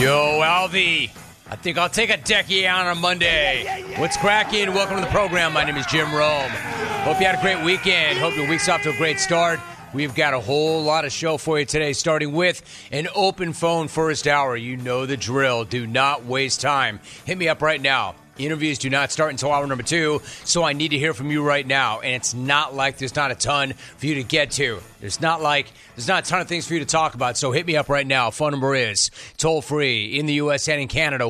Yo, Alvy. I think I'll take a decky on a Monday. What's cracking? Welcome to the program. My name is Jim Rome. Hope you had a great weekend. Hope your week's off to a great start. We've got a whole lot of show for you today, starting with an open phone first hour. You know the drill. Do not waste time. Hit me up right now. Interviews do not start until hour number 2, so I need to hear from you right now. And it's not like there's not a ton for you to get to. There's not a ton of things for you to talk about, so hit me up right now. Phone number is toll-free in the U.S. and in Canada,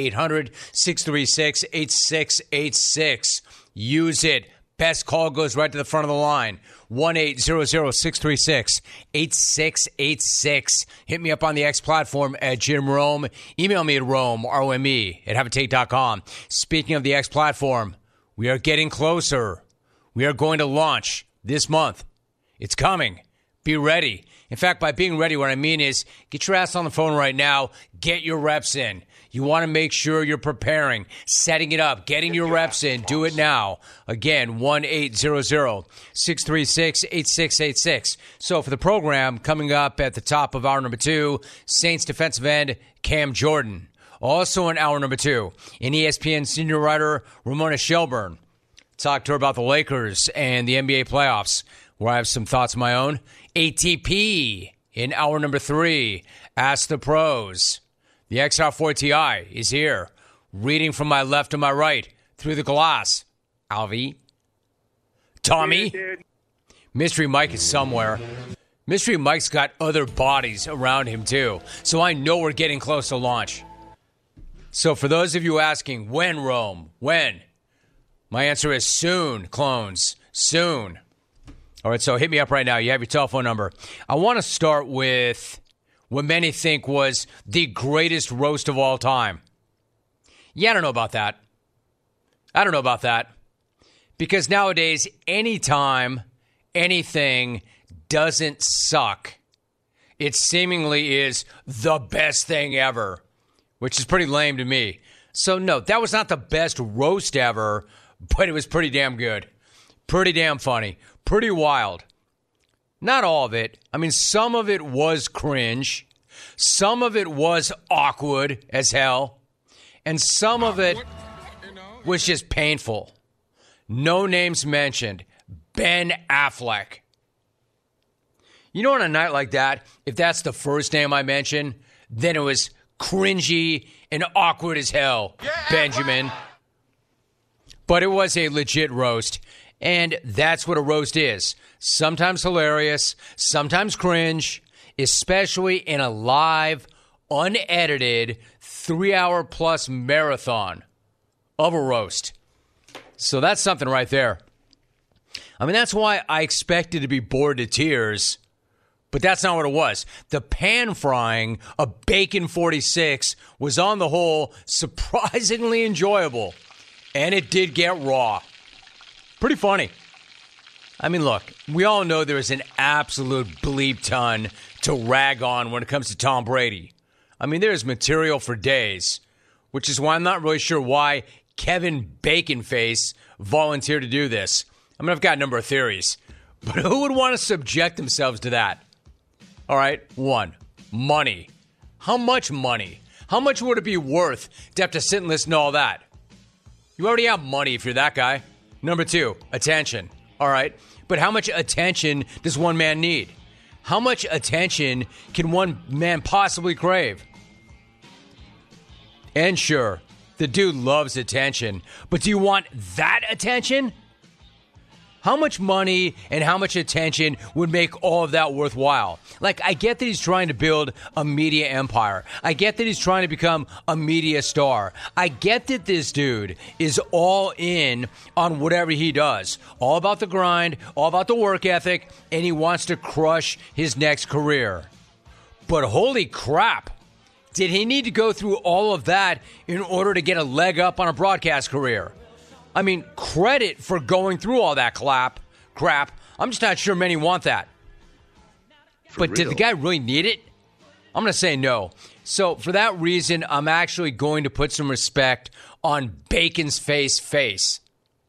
1-800-636-8686. Use it. Best call goes right to the front of the line. 1-800-636-8686. Hit me up on the X platform at Jim Rome. Email me at Rome, R-O-M-E, at haveatake.com. Speaking of the X platform, we are getting closer. We are going to launch this month. It's coming. Be ready. In fact, by being ready, what I mean is get your ass on the phone right now. Get your reps in. You want to make sure you're preparing, setting it up, getting your reps in. Do it now. Again, 1-800-636-8686. So for the program, coming up at the top of hour number 2, Saints defensive end Cam Jordan. Also in hour number 2, an ESPN senior writer, Ramona Shelburne. Talk to her about the Lakers and the NBA playoffs, where I have some thoughts of my own. ATP in hour number 3, Ask the Pros. The XR4 Ti is here, reading from my left to my right through the glass. Alvy. Tommy. Mystery Mike is somewhere. Mystery Mike's got other bodies around him, too. So I know we're getting close to launch. So for those of you asking, when, Rome? When? My answer is soon, clones. Soon. All right, so hit me up right now. You have your telephone number. I want to start with what many think was the greatest roast of all time. Yeah, I don't know about that. Because nowadays, anytime anything doesn't suck, it seemingly is the best thing ever, which is pretty lame to me. So, no, that was not the best roast ever, but it was pretty damn good. Pretty damn funny. Pretty wild. Not all of it. I mean, some of it was cringe. Some of it was awkward as hell. And some of it was just painful. No names mentioned. Ben Affleck. You know, on a night like that, if that's the first name I mention, then it was cringy and awkward as hell, Benjamin. But it was a legit roast. And that's what a roast is. Sometimes hilarious, sometimes cringe, especially in a live, unedited, 3-hour-plus marathon of a roast. So that's something right there. I mean, that's why I expected to be bored to tears, but that's not what it was. The pan frying of Bacon 46 was on the whole surprisingly enjoyable, and it did get raw. Pretty funny. I mean, look, we all know there is an absolute bleep ton to rag on when it comes to Tom Brady. I mean, there's material for days, which is why I'm not really sure why Kevin Baconface volunteered to do this. I mean, I've got a number of theories, but who would want to subject themselves to that? All right, 1, money. How much money? How much would it be worth to have to sit and listen to all that? You already have money if you're that guy. Number 2, attention. All right. But how much attention does one man need? How much attention can one man possibly crave? And sure, the dude loves attention. But do you want that attention? How much money and how much attention would make all of that worthwhile? Like, I get that he's trying to build a media empire. I get that he's trying to become a media star. I get that this dude is all in on whatever he does. All about the grind, all about the work ethic, and he wants to crush his next career. But holy crap, did he need to go through all of that in order to get a leg up on a broadcast career? I mean, credit for going through all that crap. I'm just not sure many want that. But did the guy really need it? I'm going to say no. So for that reason, I'm actually going to put some respect on Bacon's face.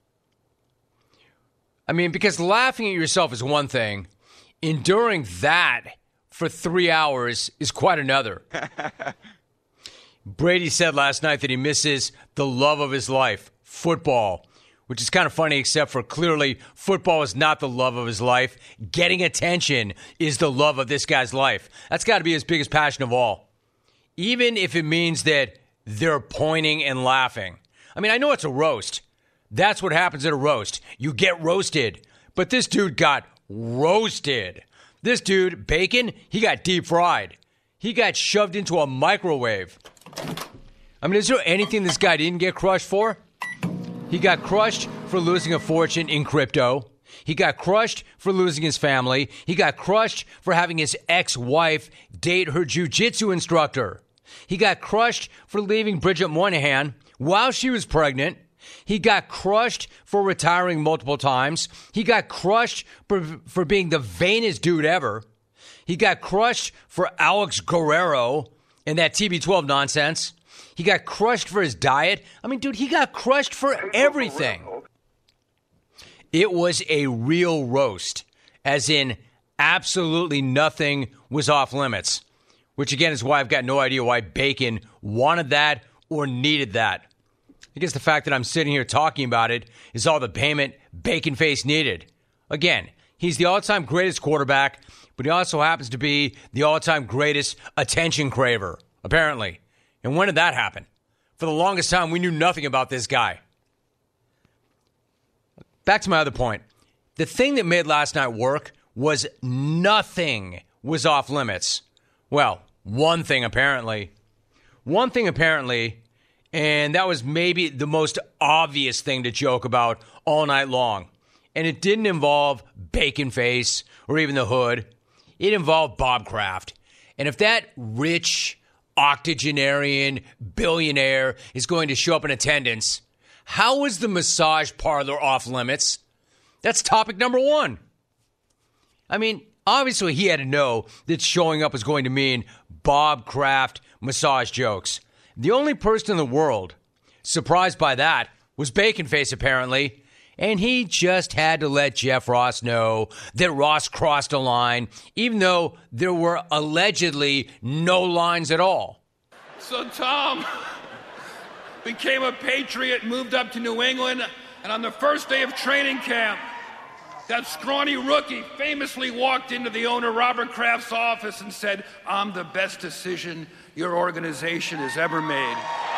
I mean, because laughing at yourself is one thing. Enduring that for 3 hours is quite another. Brady said last night that he misses the love of his life, football, which is kind of funny, except for clearly football is not the love of his life. Getting attention is the love of this guy's life. That's got to be his biggest passion of all. Even if it means that they're pointing and laughing. I mean, I know it's a roast. That's what happens at a roast. You get roasted. But this dude got roasted. This dude, Bacon, he got deep fried. He got shoved into a microwave. I mean, is there anything this guy didn't get crushed for? He got crushed for losing a fortune in crypto. He got crushed for losing his family. He got crushed for having his ex-wife date her jiu-jitsu instructor. He got crushed for leaving Bridget Moynihan while she was pregnant. He got crushed for retiring multiple times. He got crushed for being the vainest dude ever. He got crushed for Alex Guerrero and that TB12 nonsense. He got crushed for his diet. I mean, dude, he got crushed for everything. It was a real roast, as in absolutely nothing was off limits, which again is why I've got no idea why Bacon wanted that or needed that. I guess the fact that I'm sitting here talking about it is all the payment Bacon Face needed. Again, he's the all-time greatest quarterback, but he also happens to be the all-time greatest attention craver, apparently. And when did that happen? For the longest time, we knew nothing about this guy. Back to my other point. The thing that made last night work was nothing was off limits. Well, one thing apparently. And that was maybe the most obvious thing to joke about all night long. And it didn't involve Bacon Face or even the Hood. It involved Bob Kraft. And if that rich, octogenarian billionaire is going to show up in attendance, how is the massage parlor off limits? That's topic number one. I mean, obviously he had to know that showing up was going to mean Bob Kraft massage jokes. The only person in the world surprised by that was Bacon Face, apparently. And he just had to let Jeff Ross know that Ross crossed a line, even though there were allegedly no lines at all. So Tom became a Patriot, moved up to New England, and on the first day of training camp, that scrawny rookie famously walked into the owner, Robert Kraft's office, and said, "I'm the best decision your organization has ever made."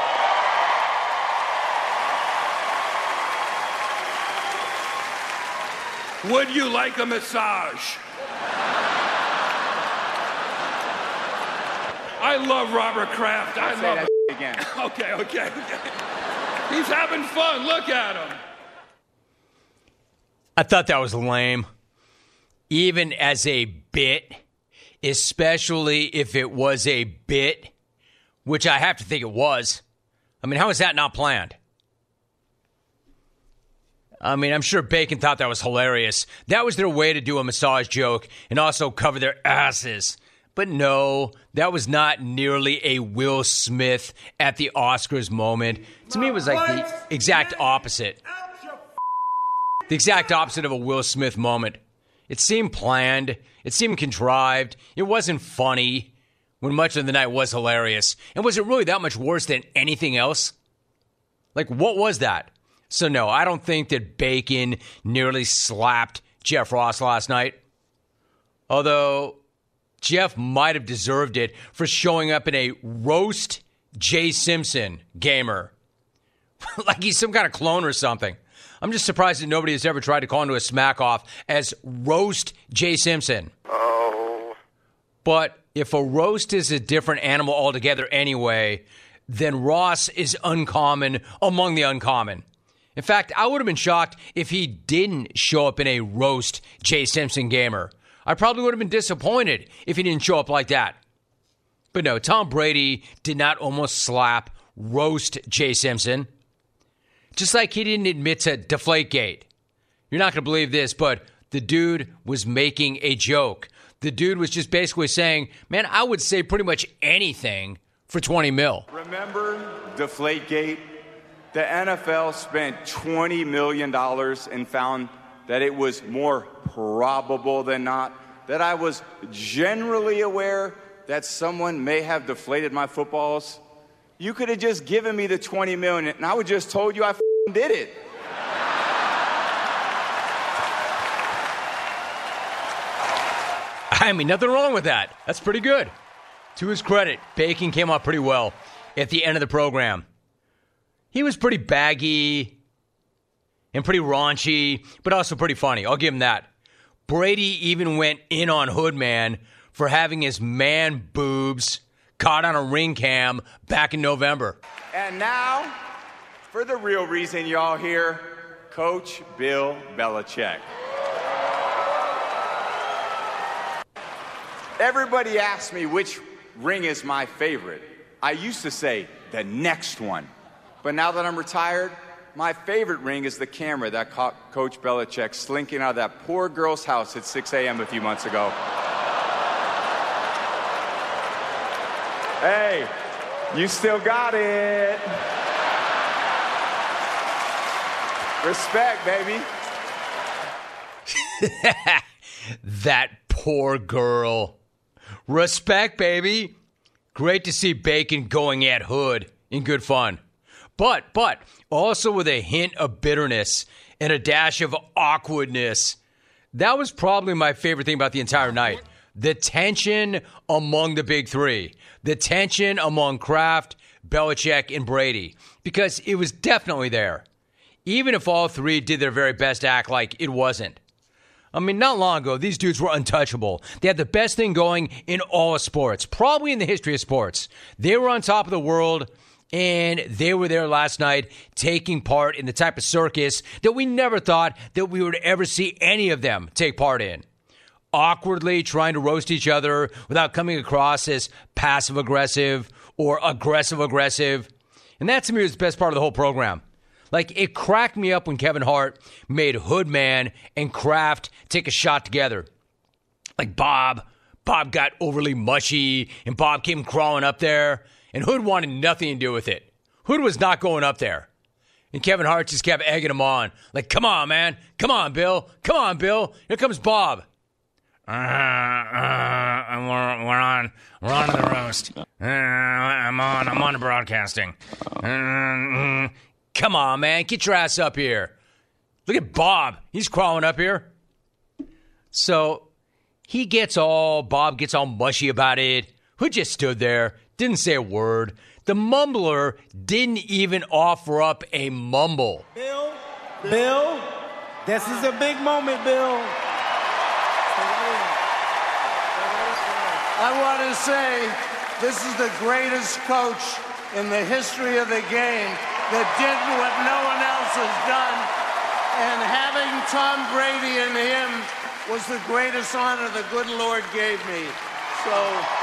Would you like a massage? I love Robert Kraft. I love that again. Okay. He's having fun. Look at him. I thought that was lame. Even as a bit, especially if it was a bit, which I have to think it was. I mean, how is that not planned? I mean, I'm sure Bacon thought that was hilarious. That was their way to do a massage joke and also cover their asses. But no, that was not nearly a Will Smith at the Oscars moment. To me, it was like the exact opposite. The exact opposite of a Will Smith moment. It seemed planned. It seemed contrived. It wasn't funny when much of the night was hilarious. And was it really that much worse than anything else? Like, what was that? So, no, I don't think that Bacon nearly slapped Jeff Ross last night. Although Jeff might have deserved it for showing up in a roast Jay Simpson gamer. Like he's some kind of clone or something. I'm just surprised that nobody has ever tried to call into a smack-off as roast Jay Simpson. Oh. But if a roast is a different animal altogether anyway, then Ross is uncommon among the uncommon. In fact, I would have been shocked if he didn't show up in a roast Jay Simpson gamer. I probably would have been disappointed if he didn't show up like that. But no, Tom Brady did not almost slap roast Jay Simpson. Just like he didn't admit to Deflategate. You're not going to believe this, but the dude was making a joke. The dude was just basically saying, man, I would say pretty much anything for 20 mil. Remember Deflategate? The NFL spent $20 million and found that it was more probable than not that I was generally aware that someone may have deflated my footballs. You could have just given me the $20 million, and I would just told you I did it. I mean, nothing wrong with that. That's pretty good. To his credit, Bacon came out pretty well at the end of the program. He was pretty baggy and pretty raunchy, but also pretty funny. I'll give him that. Brady even went in on Hoodman for having his man boobs caught on a ring cam back in November. And now, for the real reason y'all here, Coach Bill Belichick. Everybody asks me which ring is my favorite. I used to say the next one. But now that I'm retired, my favorite ring is the camera that caught Coach Belichick slinking out of that poor girl's house at 6 a.m. a few months ago. Hey, you still got it. Respect, baby. That poor girl. Respect, baby. Great to see Bacon going at Hood in good fun. But also with a hint of bitterness and a dash of awkwardness. That was probably my favorite thing about the entire night. The tension among the big three. The tension among Kraft, Belichick, and Brady. Because it was definitely there. Even if all three did their very best to act like it wasn't. I mean, not long ago, these dudes were untouchable. They had the best thing going in all of sports, probably in the history of sports. They were on top of the world, and they were there last night taking part in the type of circus that we never thought that we would ever see any of them take part in. Awkwardly trying to roast each other without coming across as passive-aggressive or aggressive-aggressive. And that, to me, was the best part of the whole program. Like, it cracked me up when Kevin Hart made Hoodman and Kraft take a shot together. Like, Bob got overly mushy, and Bob came crawling up there, and Hood wanted nothing to do with it. Hood was not going up there. And Kevin Hart just kept egging him on. Like, come on, man. Come on, Bill. Come on, Bill. Here comes Bob. We're on the roast. I'm on the broadcasting. Come on, man. Get your ass up here. Look at Bob. He's crawling up here. So Bob gets all mushy about it. Hood just stood there, didn't say a word. The mumbler didn't even offer up a mumble. Bill, this is a big moment, Bill. I want to say this is the greatest coach in the history of the game that did what no one else has done. And having Tom Brady and him was the greatest honor the good Lord gave me. So,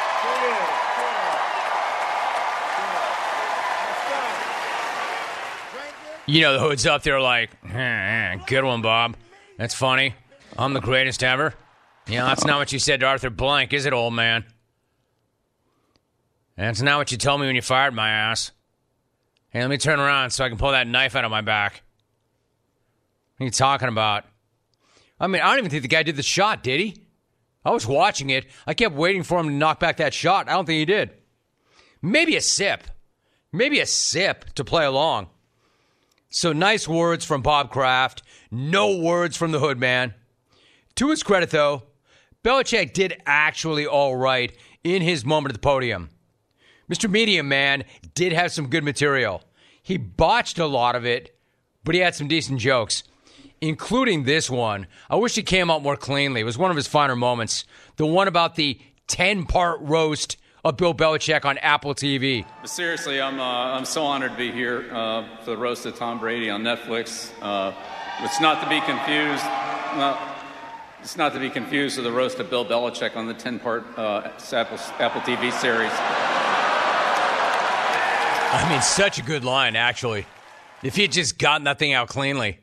you know, the Hood's up there like, good one, Bob. That's funny. I'm the greatest ever. You know, that's not what you said to Arthur Blank, is it, old man? That's not what you told me when you fired my ass. Hey, let me turn around so I can pull that knife out of my back. What are you talking about? I mean, I don't even think the guy did the shot, did he? I was watching it. I kept waiting for him to knock back that shot. I don't think he did. Maybe a sip. Maybe a sip to play along. So nice words from Bob Kraft. No words from the Hood man. To his credit, though, Belichick did actually all right in his moment at the podium. Mr. Media Man did have some good material. He botched a lot of it, but he had some decent jokes, including this one. I wish it came out more cleanly. It was one of his finer moments. The one about the 10-part roast of Bill Belichick on Apple TV. But seriously, I'm so honored to be here for the roast of Tom Brady on Netflix. It's not to be confused. It's not to be confused with the roast of Bill Belichick on the 10-part Apple TV series. I mean, such a good line, actually. If he had just gotten that thing out cleanly.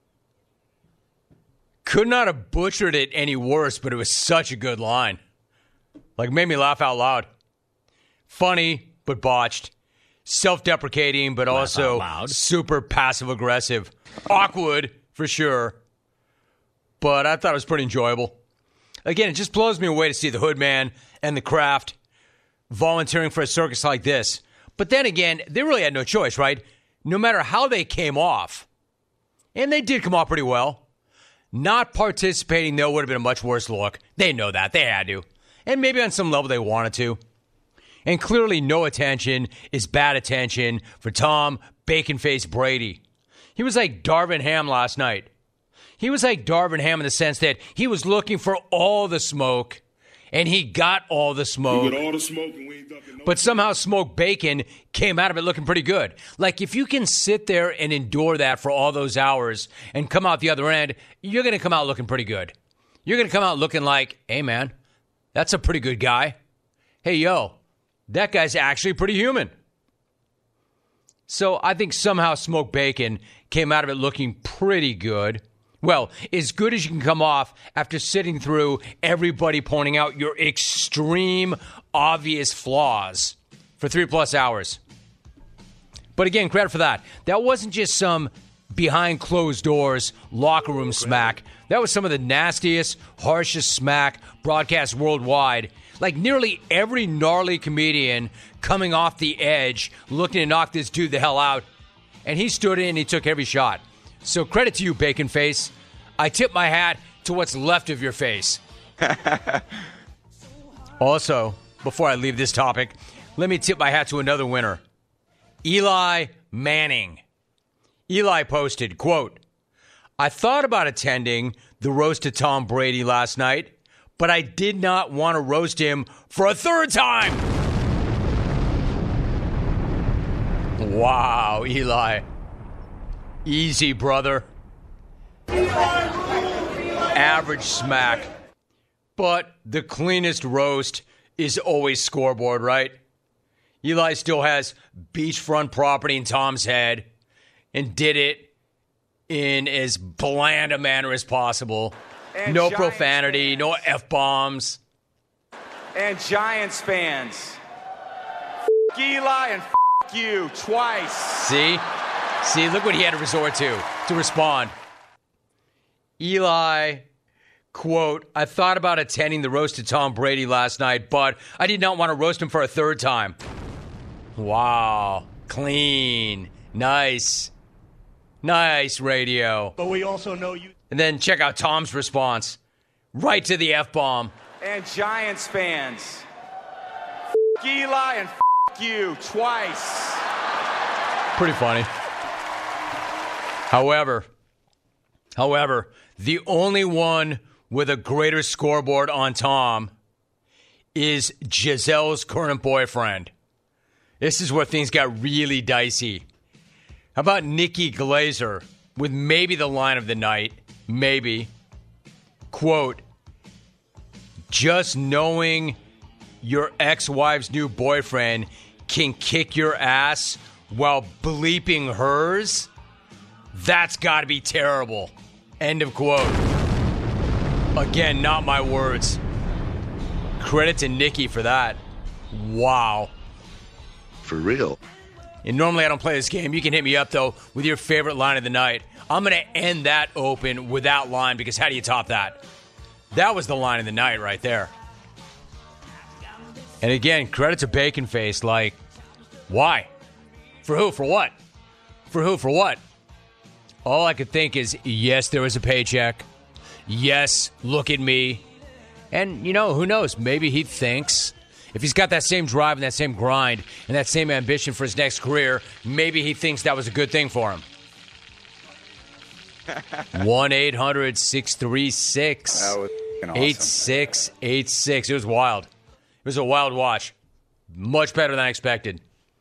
Could not have butchered it any worse, but it was such a good line. Like, made me laugh out loud. Funny, but botched. Self-deprecating, but also super passive-aggressive. Awkward, for sure. But I thought it was pretty enjoyable. Again, it just blows me away to see the Hood man and the Kraft volunteering for a circus like this. But then again, they really had no choice, right? No matter how they came off, and they did come off pretty well, not participating, though, would have been a much worse look. They know that. They had to. And maybe on some level they wanted to. And clearly no attention is bad attention for Tom Bacon-Face Brady. He was like Darvin Ham last night. He was like Darvin Ham in the sense that he was looking for all the smoke, and he got all the smoke. We got all the smoke and we ain't ducking no. But somehow Smoke Bacon came out of it looking pretty good. Like, if you can sit there and endure that for all those hours and come out the other end, you're going to come out looking pretty good. You're going to come out looking like, hey, man, that's a pretty good guy. Hey, yo, that guy's actually pretty human. So I think somehow Smoke Bacon came out of it looking pretty good. Well, as good as you can come off after sitting through everybody pointing out your extreme, obvious flaws for 3+ hours. But again, credit for that. That wasn't just some behind closed doors locker room smack. That was some of the nastiest, harshest smack broadcast worldwide. Like nearly every gnarly comedian coming off the edge looking to knock this dude the hell out. And he stood in and he took every shot. So credit to you, Bacon Face. I tip my hat to what's left of your face. Also, before I leave this topic, let me tip my hat to another winner. Eli Manning. Eli posted, quote, I thought about attending the roast to Tom Brady last night, but I did not want to roast him for a third time. Wow, Eli. Easy, brother. Average smack. But the cleanest roast is always scoreboard, right? Eli still has beachfront property in Tom's head and did it in as bland a manner as possible. And no Giants profanity, fans. no F-bombs. And Giants fans, Eli and you twice. See, look what he had to resort to respond. Eli, quote, I thought about attending the roast to Tom Brady last night, but I did not want to roast him for a third time. Wow. Clean. Nice. Nice radio. But we also know you. And then check out Tom's response. Right to the F-bomb. And Giants fans, Eli and you twice. Pretty funny. However, the only one with a greater scoreboard on Tom is Gisele's current boyfriend. This is where things got really dicey. How about Nikki Glazer with maybe the line of the night? Maybe. Quote, just knowing your ex-wife's new boyfriend can kick your ass while bleeping hers? That's got to be terrible. End of quote. Again, not my words. Credit to Nikki for that. Wow. For real. And normally I don't play this game. You can hit me up, though, with your favorite line of the night. I'm going to end that open with that line because how do you top that? That was the line of the night right there. And again, credit to Bacon Face. Like, why? For who? For what? For who? For what? All I could think is, yes, there was a paycheck. Yes, look at me. And, you know, who knows? Maybe he thinks if he's got that same drive and that same grind and that same ambition for his next career, maybe he thinks that was a good thing for him. 1-800-636-8686. It was wild. It was a wild watch. Much better than I expected.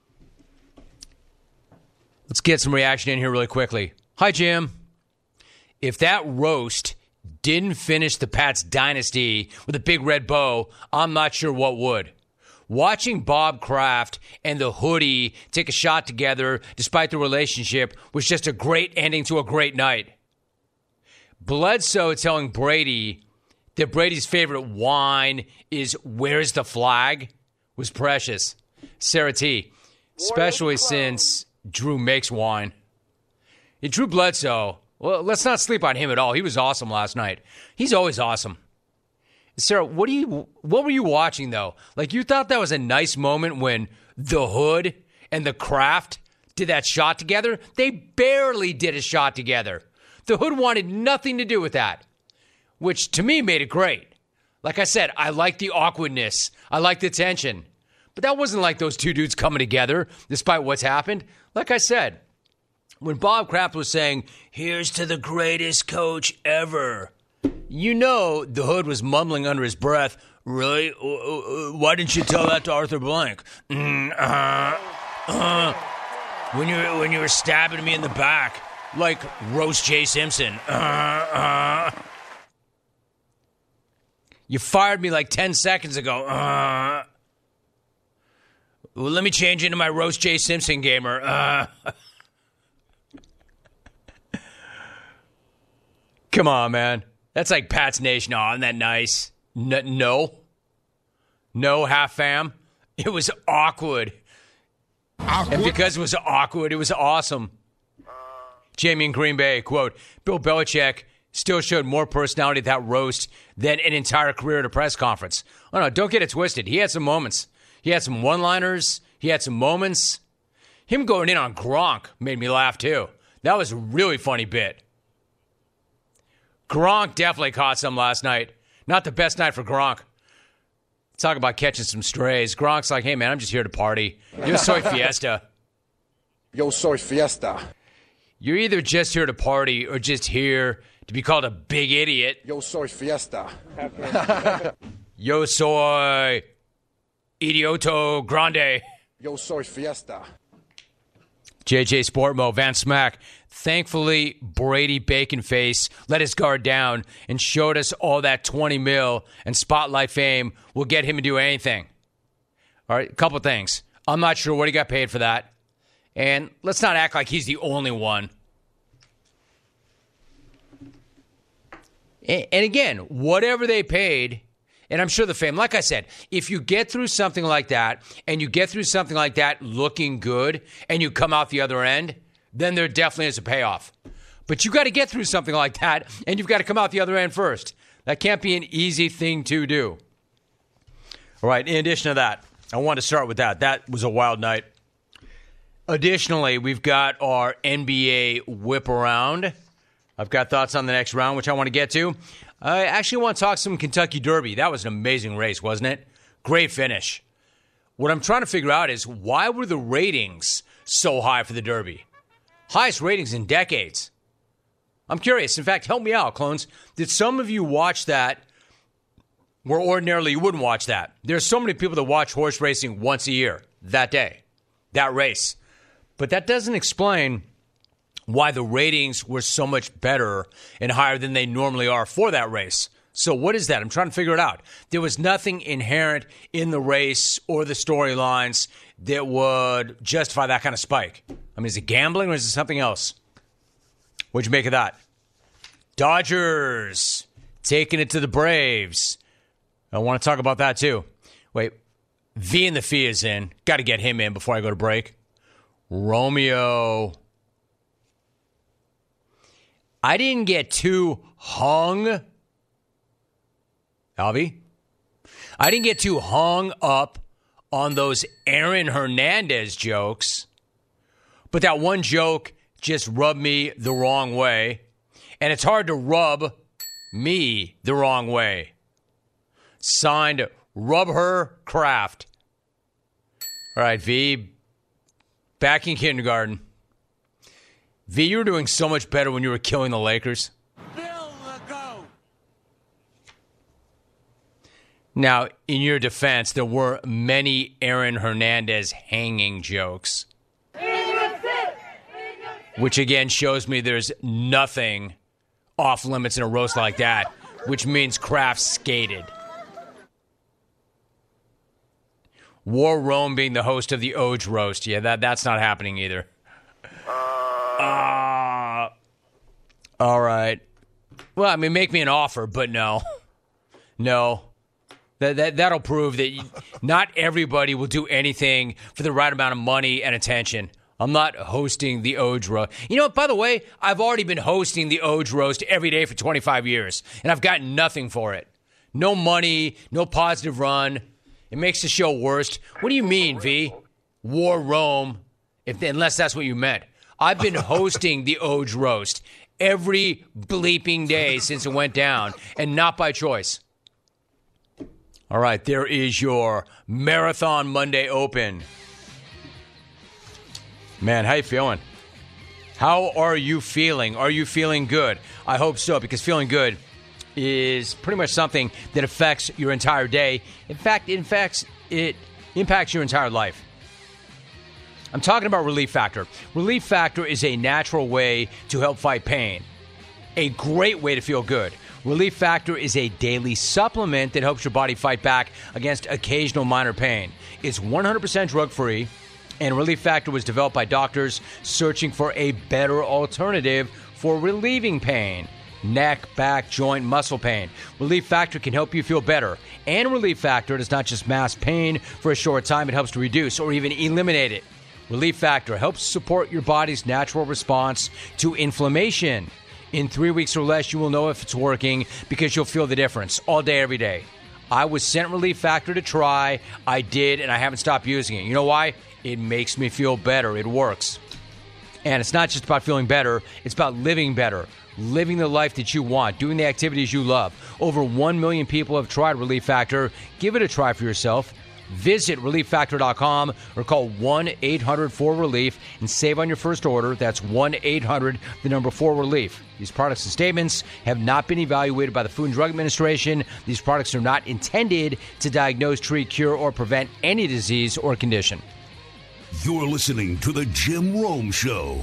Let's get some reaction in here really quickly. Hi, Jim. If that roast didn't finish the Pats dynasty with a big red bow, I'm not sure what would. Watching Bob Kraft and the Hoodie take a shot together despite the relationship was just a great ending to a great night. Bledsoe telling Brady that Brady's favorite wine is Where's the Flag was precious. Sarah T, especially since Drew makes wine. And Drew Bledsoe, well, let's not sleep on him at all. He was awesome last night. He's always awesome. Sarah, what were you watching, though? Like, you thought that was a nice moment when the Hood and the Kraft did that shot together, they barely did a shot together. The Hood wanted nothing to do with that, which to me made it great. Like I said, I like the awkwardness. I like the tension. But that wasn't like those two dudes coming together, despite what's happened. Like I said, when Bob Kraft was saying, "Here's to the greatest coach ever," you know the Hood was mumbling under his breath, "Really? Why didn't you tell that to Arthur Blank? When you were stabbing me in the back, like Roast J. Simpson. You fired me like 10 seconds ago. Well, let me change into my Roast J. Simpson gamer. Come on, man. That's like Pat's Nation. Oh, isn't that nice? No, half fam. It was awkward. And because it was awkward, it was awesome. Jamie in Green Bay, quote, Bill Belichick still showed more personality at that roast than an entire career at a press conference. Oh, no, don't get it twisted. He had some moments. He had some one-liners. He had some moments. Him going in on Gronk made me laugh, too. That was a really funny bit. Gronk definitely caught some last night. Not the best night for Gronk. Talk about catching some strays. Gronk's like, "Hey, man, I'm just here to party. Yo soy fiesta." Yo soy fiesta. You're either just here to party or just here to be called a big idiot. Yo soy fiesta. Yo soy idioto grande. Yo soy fiesta. JJ Sportmo, Van Smack. Thankfully, Brady Baconface let his guard down and showed us all that $20 million and spotlight fame will get him to do anything. All right, a couple things. I'm not sure what he got paid for that. And let's not act like he's the only one. And again, whatever they paid, and I'm sure the fame, like I said, if you get through something like that and you get through something like that looking good and you come out the other end, then there definitely is a payoff. But you got to get through something like that and you've got to come out the other end first. That can't be an easy thing to do. All right, in addition to that, I want to start with that. That was a wild night. Additionally, we've got our NBA whip around. I've got thoughts on the next round, which I want to get to. I actually want to talk some Kentucky Derby. That was an amazing race, wasn't it? Great finish. What I'm trying to figure out is why were the ratings so high for the Derby? Highest ratings in decades. I'm curious. In fact, help me out, clones. Did some of you watch that where ordinarily you wouldn't watch that? There's so many people that watch horse racing once a year, that day, that race. But that doesn't explain why the ratings were so much better and higher than they normally are for that race. So what is that? I'm trying to figure it out. There was nothing inherent in the race or the storylines that would justify that kind of spike. I mean, is it gambling or is it something else? What'd you make of that? Dodgers taking it to the Braves. I want to talk about that too. Wait, V and the Fee is in. Got to get him in before I go to break. Romeo. I didn't get too hung. Alvy? I didn't get too hung up on those Aaron Hernandez jokes. But that one joke just rubbed me the wrong way. And it's hard to rub me the wrong way. Signed, Rub Her Kraft. All right, V. Back in kindergarten. V, you were doing so much better when you were killing the Lakers. Bill the GOAT. Now, in your defense, there were many Aaron Hernandez hanging jokes. Which again shows me there's nothing off limits in a roast like that, which means Kraft skated. War Rome being the host of the Oj roast. Yeah, that's not happening either. All right. Well, I mean, make me an offer, but no. No. That'll prove that not everybody will do anything for the right amount of money and attention. I'm not hosting the Oj roast. You know what, by the way, I've already been hosting the Oj roast every day for 25 years, and I've gotten nothing for it. No money, no positive run. It makes the show worse. What do you mean, V? War Rome, unless that's what you meant. I've been hosting the Oj Roast every bleeping day since it went down, and not by choice. All right, there is your Marathon Monday Open. Man, how you feeling? How are you feeling? Are you feeling good? I hope so, because feeling good is pretty much something that affects your entire day. In fact, it impacts your entire life. I'm talking about Relief Factor. Relief Factor is a natural way to help fight pain. A great way to feel good. Relief Factor is a daily supplement that helps your body fight back against occasional minor pain. It's 100% drug-free, and Relief Factor was developed by doctors searching for a better alternative for relieving pain. Neck, back, joint, muscle pain. Relief Factor can help you feel better. And Relief Factor does not just mask pain for a short time, it helps to reduce or even eliminate it. Relief Factor helps support your body's natural response to inflammation. In 3 weeks or less, you will know if it's working because you'll feel the difference all day, every day. I was sent Relief Factor to try. I did, and I haven't stopped using it. You know why? It makes me feel better. It works. And it's not just about feeling better. It's about living better. Living the life that you want. Doing the activities you love. Over 1 million people have tried Relief Factor. Give it a try for yourself. Visit ReliefFactor.com or call 1-800-4RELIEF and save on your first order. That's 1-800-4RELIEF. These products and statements have not been evaluated by the Food and Drug Administration. These products are not intended to diagnose, treat, cure, or prevent any disease or condition. You're listening to The Jim Rome Show.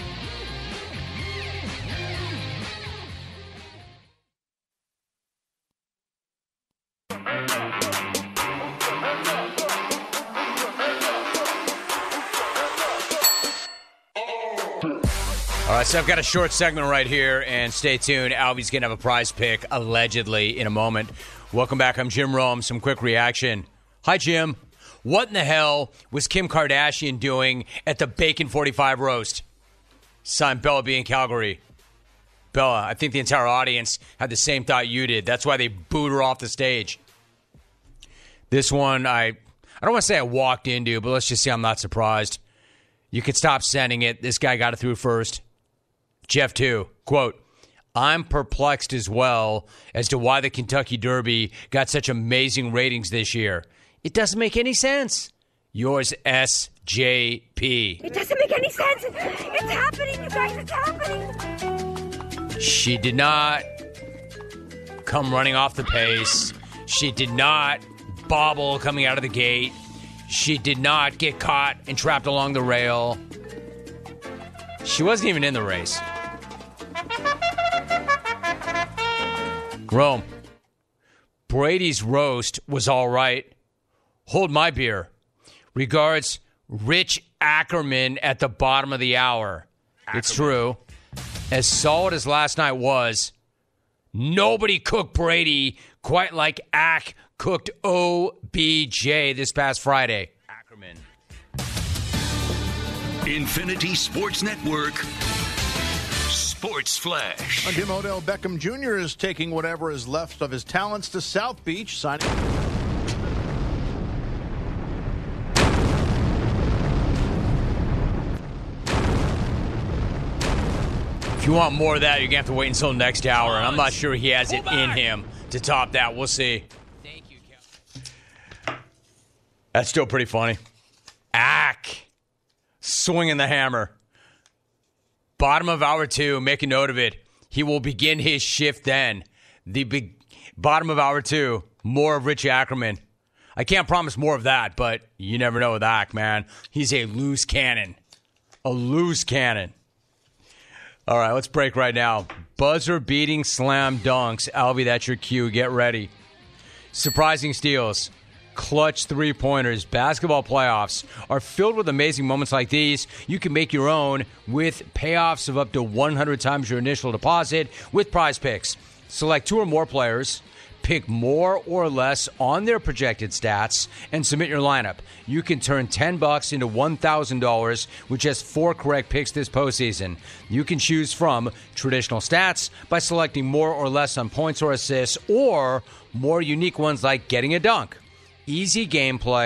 All right, so I've got a short segment right here, and stay tuned. Albie's going to have a prize pick, allegedly, in a moment. Welcome back. I'm Jim Rome. Some quick reaction. Hi, Jim. What in the hell was Kim Kardashian doing at the Bacon 45 roast? Signed Bella B in Calgary. Bella, I think the entire audience had the same thought you did. That's why they booed her off the stage. This one, I don't want to say I walked into, but let's just say I'm not surprised. You could stop sending it. This guy got it through first. Jeff, too. Quote, I'm perplexed as well as to why the Kentucky Derby got such amazing ratings this year. It doesn't make any sense. Yours, SJP. It doesn't make any sense. It's happening, you guys. It's happening. She did not come running off the pace. She did not bobble coming out of the gate. She did not get caught and trapped along the rail. She wasn't even in the race. Rome. Brady's roast was all right. Hold my beer. Regards, Rich Ackerman at the bottom of the hour. It's true. As solid as last night was, nobody cooked Brady quite like Ack cooked OBJ this past Friday. Ackerman. Infinity Sports Network. Sports Flash. Jim Odell Beckham Jr. is taking whatever is left of his talents to South Beach, signing. If you want more of that, you're going to have to wait until next hour, and I'm not sure he has it in him to top that. We'll see. Thank you, Kelly. That's still pretty funny. Ack. Swinging the hammer. Bottom of hour 2, make a note of it. He will begin his shift then. The bottom of hour 2, more of Rich Ackerman. I can't promise more of that, but you never know with Ack, man. He's a loose cannon. A loose cannon. All right, let's break right now. Buzzer-beating slam dunks. Albie, that's your cue. Get ready. Surprising steals. Clutch three-pointers. Basketball playoffs are filled with amazing moments like these. You can make your own with payoffs of up to 100 times your initial deposit with Prize Picks. Select 2 or more players, pick more or less on their projected stats, and submit your lineup. You can turn $10 into $1,000 with just 4 correct picks this postseason. You can choose from traditional stats by selecting more or less on points or assists, or more unique ones like getting a dunk. Easy gameplay,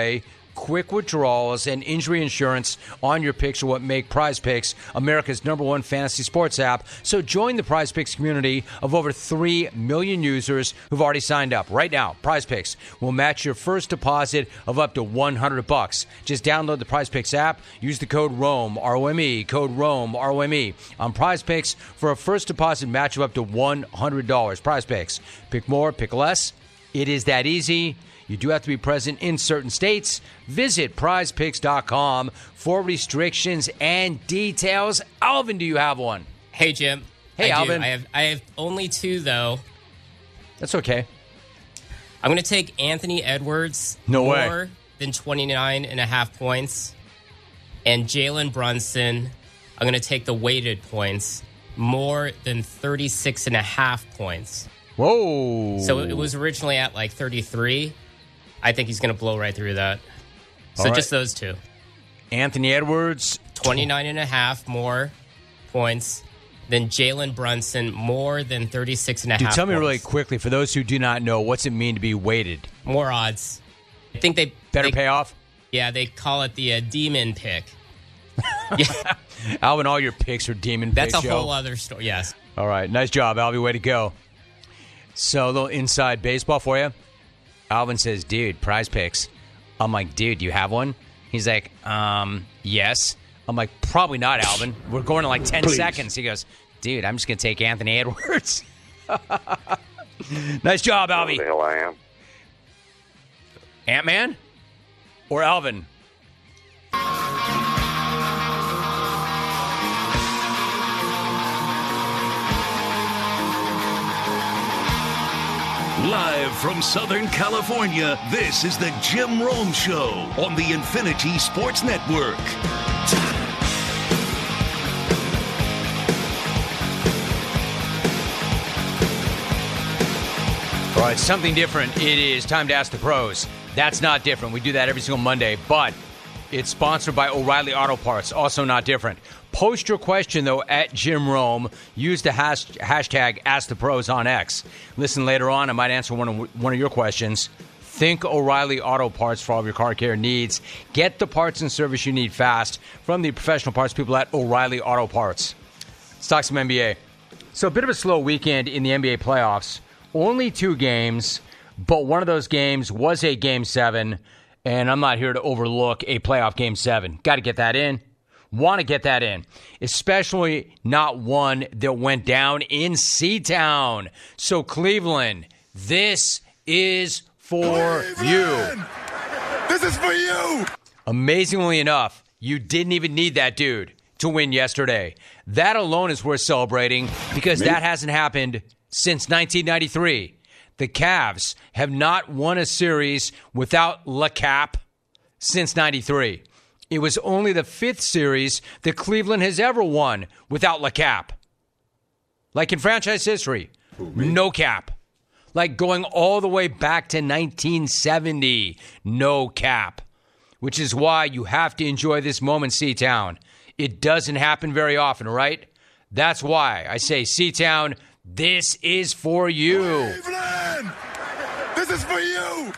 quick withdrawals, and injury insurance on your picks are what make Prize Picks America's #1 fantasy sports app. So join the Prize Picks community of over 3 million users who've already signed up. Right now, Prize Picks will match your first deposit of up to $100. Just download the Prize Picks app, use the code ROME, R-O-M-E, code ROME, R-O-M-E, on Prize Picks for a first deposit match of up to $100. Prize Picks. Pick more, pick less. It is that easy. You do have to be present in certain states. Visit prizepicks.com for restrictions and details. Alvin, do you have one? Hey, Jim. Hey, Alvin. I have only 2, though. That's okay. I'm going to take Anthony Edwards more than 29.5 points. And Jalen Brunson, I'm going to take the weighted points more than 36.5 points. Whoa. So it was originally at like 33. I think he's going to blow right through that. So right. Just those 2. Anthony Edwards. 29.5 more points than Jalen Brunson, more than 36.5 Dude, tell me points. really quickly, for those who do not know, what's it mean to be weighted? More odds. I think they... Better payoff? Yeah, they call it the demon pick. Yeah. Alvin, all your picks are demon picks. That's a whole other story, yes. All right, nice job, Alvin. Way to go. So, a little inside baseball for you. Alvin says, dude, Prize Picks. I'm like, dude, do you have one? He's like, yes. I'm like, probably not, Alvin. We're going in like 10 seconds. He goes, dude, I'm just going to take Anthony Edwards. Nice job, Alvin. Who the hell I am? Ant-Man? Or Alvin? Live from Southern California, this is the Jim Rome Show on the Infinity Sports Network. All right, something different. It is time to ask the pros. That's not different. We do that every single Monday, but it's sponsored by O'Reilly Auto Parts. Also not different. Post your question, though, at Jim Rome. Use the hashtag #AskThePros on X. Listen later on. I might answer one of your questions. Think O'Reilly Auto Parts for all of your car care needs. Get the parts and service you need fast from the professional parts people at O'Reilly Auto Parts. Let's talk some NBA. So a bit of a slow weekend in the NBA playoffs. Only 2 games, but one of those games was a Game 7, and I'm not here to overlook a playoff Game 7. Got to get that in. Want to get that in, especially not one that went down in C-Town. So, Cleveland, this is for you. This is for you. Amazingly enough, you didn't even need that dude to win yesterday. That alone is worth celebrating because that hasn't happened since 1993. The Cavs have not won a series without Le Cap since 93. It was only the 5th series that Cleveland has ever won without Le Cap. Like in franchise history, no cap. Like going all the way back to 1970, no cap. Which is why you have to enjoy this moment, C-Town. It doesn't happen very often, right? That's why I say, C-Town, this is for you. Cleveland! This is for you!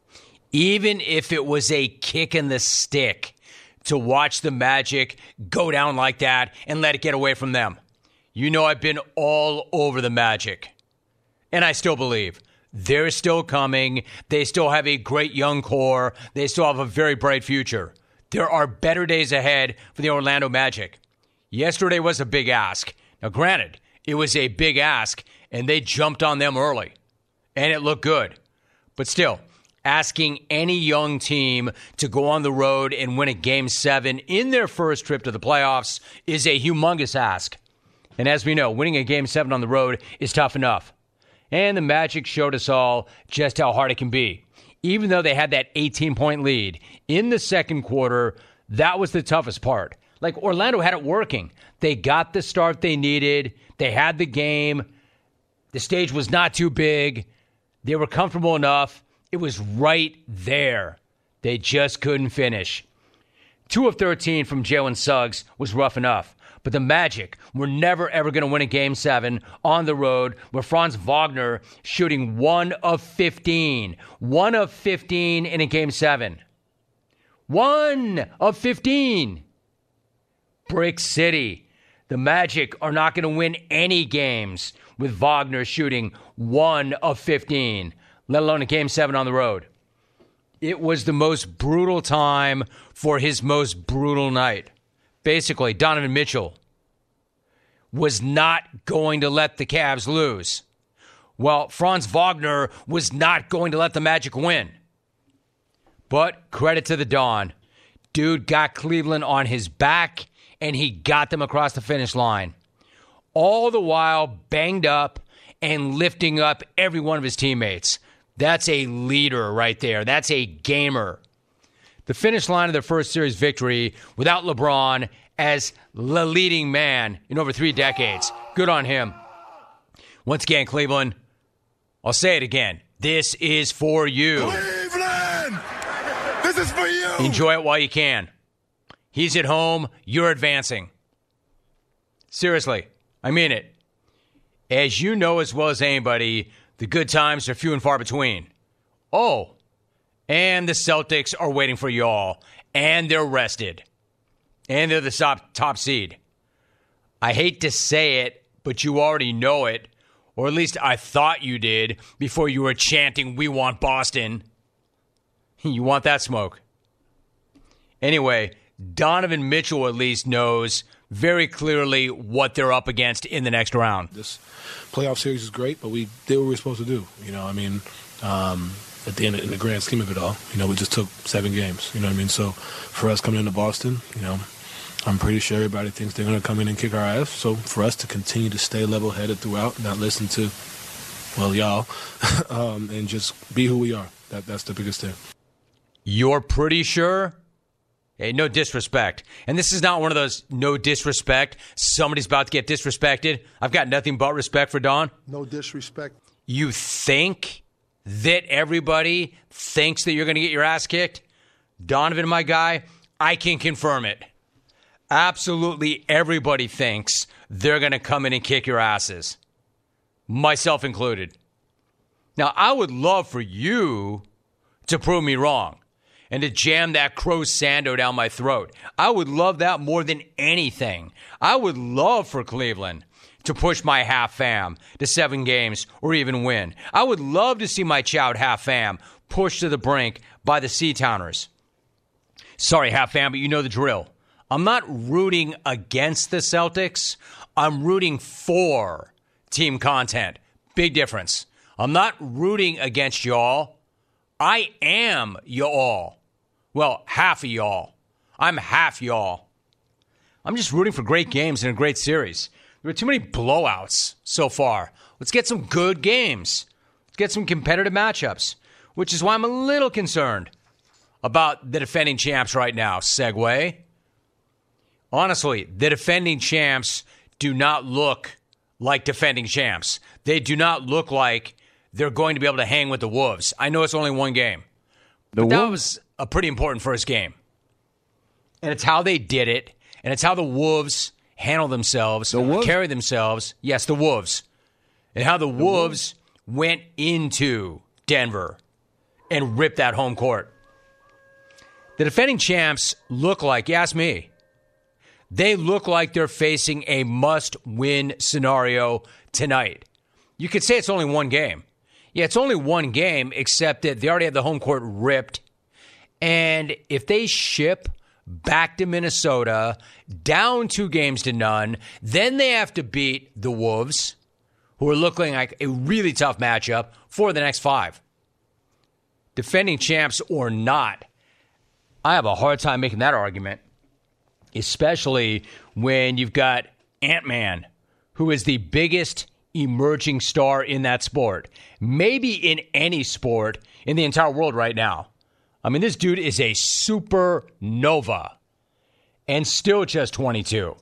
Even if it was a kick in the stick to watch the Magic go down like that and let it get away from them. You know I've been all over the Magic. And I still believe they're still coming. They still have a great young core. They still have a very bright future. There are better days ahead for the Orlando Magic. Yesterday was a big ask. Now, granted, it was a big ask, and they jumped on them early. And it looked good. But still, asking any young team to go on the road and win a Game 7 in their first trip to the playoffs is a humongous ask. And as we know, winning a Game 7 on the road is tough enough. And the Magic showed us all just how hard it can be. Even though they had that 18-point lead in the second quarter, that was the toughest part. Like, Orlando had it working. They got the start they needed. They had the game. The stage was not too big. They were comfortable enough. It was right there. They just couldn't finish. 2 of 13 from Jalen Suggs was rough enough. But the Magic were never, ever going to win a Game 7 on the road with Franz Wagner shooting 1 of 15. 1 of 15 in a Game 7. 1 of 15. Brick City. The Magic are not going to win any games with Wagner shooting 1 of 15, let alone a Game 7 on the road. It was the most brutal time for his most brutal night. Basically, Donovan Mitchell was not going to let the Cavs lose. Well, Franz Wagner was not going to let the Magic win. But credit to the Don. Dude got Cleveland on his back, and he got them across the finish line. All the while banged up and lifting up every one of his teammates. That's a leader right there. That's a gamer. The finish line of their first series victory without LeBron as the leading man in over 3 decades. Good on him. Once again, Cleveland, I'll say it again. This is for you. Cleveland! This is for you! Enjoy it while you can. He's at home. You're advancing. Seriously, I mean it. As you know as well as anybody, the good times are few and far between. Oh, and the Celtics are waiting for y'all. And they're rested. And they're the top seed. I hate to say it, but you already know it. Or at least I thought you did before you were chanting, "We want Boston." You want that smoke. Anyway, Donovan Mitchell at least knows very clearly what they're up against in the next round. This playoff series is great, but we did what we were supposed to do. You know, I mean, at the end, in the grand scheme of it all, you know, we just took 7 games. You know what I mean? So for us coming into Boston, you know, I'm pretty sure everybody thinks they're going to come in and kick our ass. So for us to continue to stay level-headed throughout, not listen to, well, y'all, and just be who we are. That's the biggest thing. You're pretty sure? Hey, no disrespect. And this is not one of those no disrespect. Somebody's about to get disrespected. I've got nothing but respect for Don. No disrespect. You think that everybody thinks that you're going to get your ass kicked? Donovan, my guy, I can confirm it. Absolutely everybody thinks they're going to come in and kick your asses. Myself included. Now, I would love for you to prove me wrong and to jam that Crow Sando down my throat. I would love that more than anything. I would love for Cleveland to push my half fam to 7 games or even win. I would love to see my Choud half fam pushed to the brink by the Seatowners. Sorry, half fam, but you know the drill. I'm not rooting against the Celtics. I'm rooting for team content. Big difference. I'm not rooting against y'all. I am y'all. Well, half of y'all. I'm half y'all. I'm just rooting for great games and a great series. There are too many blowouts so far. Let's get some good games. Let's get some competitive matchups, which is why I'm a little concerned about the defending champs right now. Segue. Honestly, the defending champs do not look like defending champs. They do not look like they're going to be able to hang with the Wolves. I know it's only 1 game. But that was a pretty important first game. And it's how they did it. And it's how the Wolves handle themselves, carry themselves. Yes, the Wolves. And how the Wolves went into Denver and ripped that home court. The defending champs look like, you ask me, they look like they're facing a must-win scenario tonight. You could say it's only 1 game. Yeah, it's only 1 game, except that they already have the home court ripped. And if they ship back to Minnesota, down 2 games to none, then they have to beat the Wolves, who are looking like a really tough matchup for the next 5. Defending champs or not, I have a hard time making that argument, especially when you've got Ant-Man, who is the biggest emerging star in that sport, maybe in any sport in the entire world right now. I mean, this dude is a supernova and still just 22.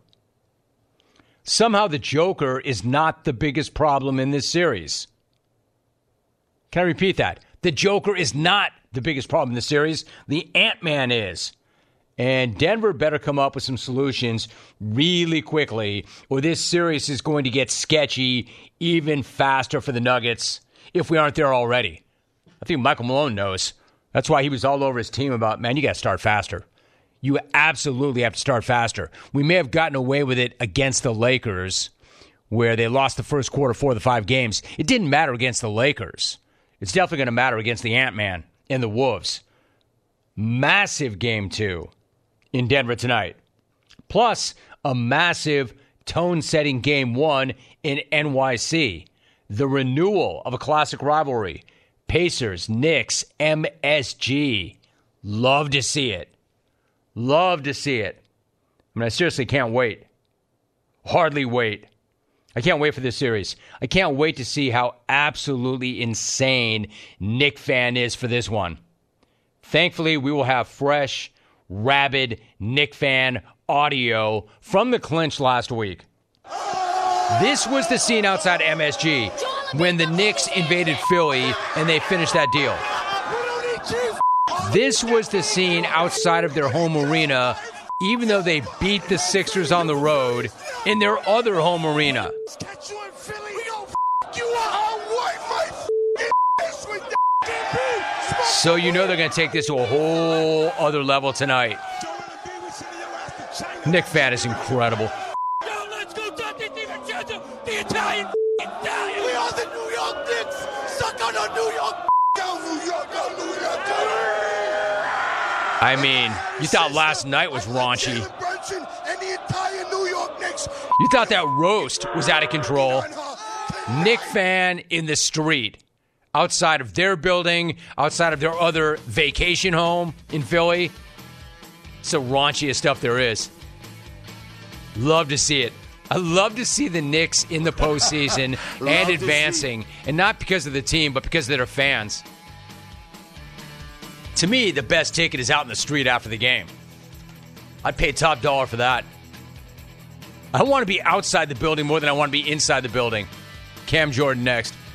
Somehow the Joker is not the biggest problem in this series. Can I repeat that? The Joker is not the biggest problem in the series. The Ant-Man is. And Denver better come up with some solutions really quickly, or this series is going to get sketchy even faster for the Nuggets if we aren't there already. I think Michael Malone knows. That's why he was all over his team about, man, you got to start faster. You absolutely have to start faster. We may have gotten away with it against the Lakers, where they lost the first quarter 4 of the 5 games. It didn't matter against the Lakers. It's definitely going to matter against the Ant-Man and the Wolves. Massive Game 2 in Denver tonight. Plus, a massive tone-setting Game 1 in NYC. The renewal of a classic rivalry. Pacers, Knicks, MSG. Love to see it. Love to see it. I mean, I seriously can't wait. Hardly wait. I can't wait for this series. I can't wait to see how absolutely insane Knick fan is for this one. Thankfully, we will have fresh, rabid Knick fan audio from the clinch last week. This was the scene outside MSG when the Knicks invaded Philly and they finished that deal. This was the scene outside of their home arena, even though they beat the Sixers on the road in their other home arena. So you know they're going to take this to a whole other level tonight. Knick fan is incredible. Let's go talk to DiVincenzo, the Italian. We are the New York Knicks. Suck on our New York. Go New York, go New York, go. I mean, you thought last night was raunchy. You thought that roast was out of control. Knick fan in the street, outside of their building, outside of their other vacation home in Philly. It's the raunchiest stuff there is. Love to see it. I love to see the Knicks in the postseason and advancing, and not because of the team, but because of their fans. To me, the best ticket is out in the street after the game. I'd pay top dollar for that. I want to be outside the building more than I want to be inside the building. Cam Jordan next.